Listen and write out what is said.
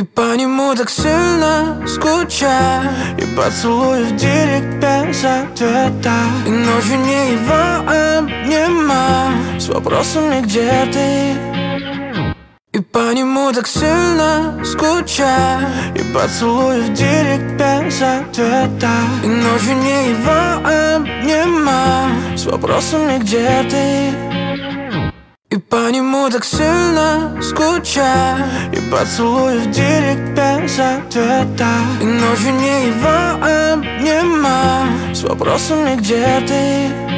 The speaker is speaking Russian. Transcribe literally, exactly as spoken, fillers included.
И по нему так сильно скучаю, и поцелуй в директ без ответа, и ночью не его обнимаю с вопросами, где ты. И по нему так сильно скучаю, и поцелуй в директ без ответа, и ночью не его обнимаю с вопросами, где ты. И по нему так сильно скучаю, и поцелуй в директ без ответа, и ночью не его обнимаю с вопросами, где ты.